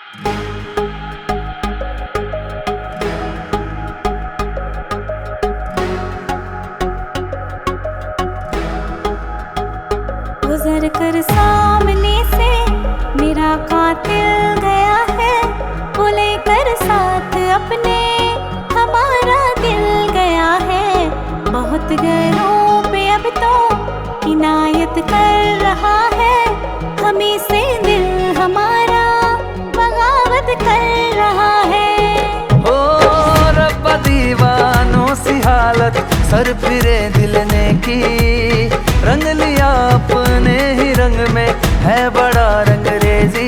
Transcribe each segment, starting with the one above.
गुजर कर सामने से मेरा कातिल गया है, वो लेकर साथ अपने हमारा दिल गया है। बहुत घरों पे अब तो इनायत कर रहा है, हमें से दिल हमारा बगावत कर रहा है। ओ रब्बा दीवानों सी हालत सर फिरे दिल ने की, रंग लिया अपने ही रंग में है बड़ा रंगरेजी।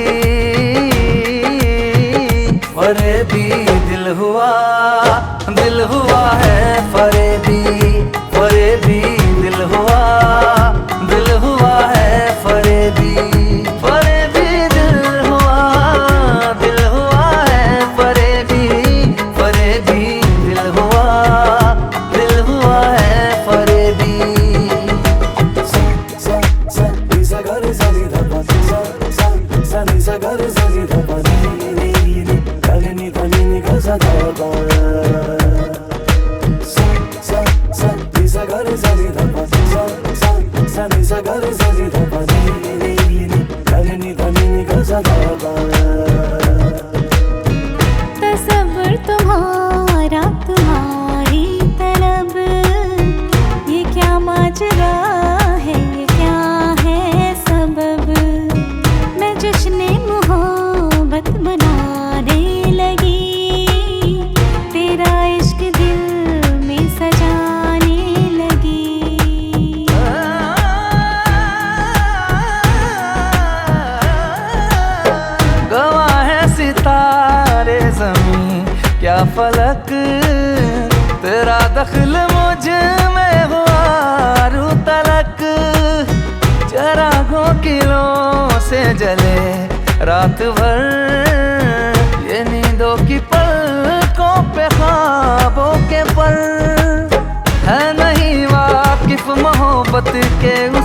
फरेबी दिल हुआ है फरेबी, फरेबी दिल हुआ है फरेबी, फरेबी दिल हुआ है फरेबी, फरेबी दिल हुआ है फरेबी। तसव्वुर तुम्हारा तुम्हारी तलब, ये क्या माजरा है, ये क्या है सबब। मैं जश्न मोहब्बत मनाने लगी, तेरा इश्क दिल में सजाने लगी। गवाह है सितारे ज़मीं क्या फलक, तेरा दखल मुझ में हुआ रू तलक। चरागों किलों से जले रात भर, ये नींदों की पलकों पे ख्वाबों के पल। है नहीं वाकिफ मोहब्बत के